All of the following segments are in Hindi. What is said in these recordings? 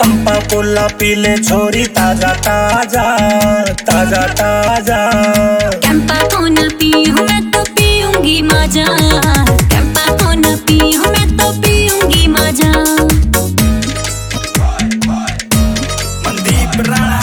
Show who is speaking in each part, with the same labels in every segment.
Speaker 1: कंपा कोला पीले छोरी ताजा ताजा ताजा ताजा।
Speaker 2: कैंपा को न पीऊं मैं तो पीऊंगी माजा, कैंपा को न पीऊं मैं तो पीऊंगी माजा।
Speaker 1: मनदीप राणा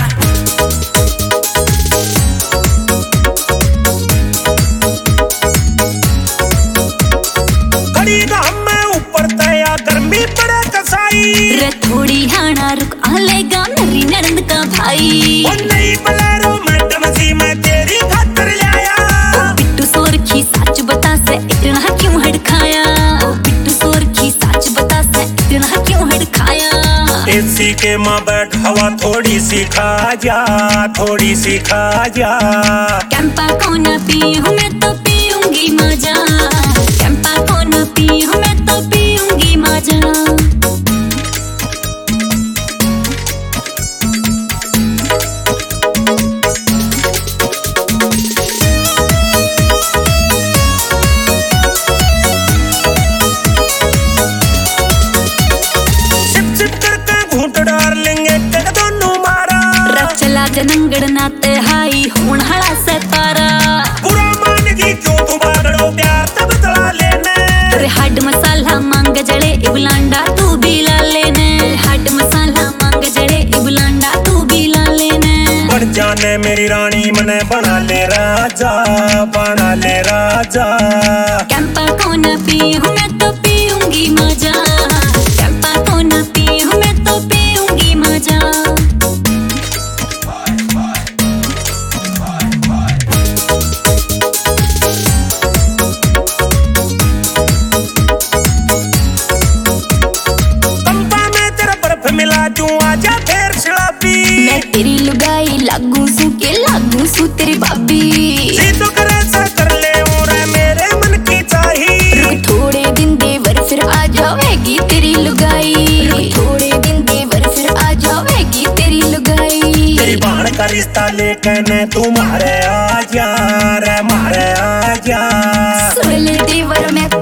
Speaker 1: खड़ी घाम में ऊपर तया गर्मी पड़े कसाई
Speaker 2: रे थोड़ी हाना रुक आलेगा मेरी ननद का भाई।
Speaker 1: ओ नहीं बलेरो मैडम सी मैं तेरी खातिर लाया।
Speaker 2: ओ बिट्टू सोरखी सच बता से इतना क्यों हड़खाया, ओ बिट्टू सोरखी सच बता से इतना क्यों हड़खाया।
Speaker 1: एसी के माँ बैठ हवा थोड़ी सी खा जा, थोड़ी सी खा जा।
Speaker 2: कैंपा को न पीऊं मैं तो पीऊंगी माजा, कैंपा को न पीऊं मैं तो पीऊंगी माजा। जनंगड़ नाते हाई होन हड़ा से तारा
Speaker 1: बुरा मान जी क्यों तू बागड़ो प्यार तब बदला लेने।
Speaker 2: तेरे हड मसाला मांग जड़े इबलांडा तू भी ला लेने, हड मसाला मांग जड़े इबलांडा तू भी ला लेने।
Speaker 1: बन जाने मेरी रानी मने बना ले राजा, बना ले राजा।
Speaker 2: कैंपा को न पीऊं मैं तो पीऊंगी माजा, कैंपा को न पीऊं मैं तो पीऊंगी माजा।
Speaker 1: मिला तू आजा फिर शराबी
Speaker 2: मैं तेरी लुगाई लागू सू के लागू सू तेरी भाभी।
Speaker 1: जी तो करे सा कर ले और मेरे मन की चाहिए।
Speaker 2: रुक थोड़े दिन देवर फिर आ जाएगी तेरी लुगाई, रुक थोड़े दिन देवर फिर आ जाएगी तेरी लुगाई।
Speaker 1: तेरी बहन का रिश्ता लेकर न तू मारे आजा रे मारे आजा।
Speaker 2: सुन ले देवर मैं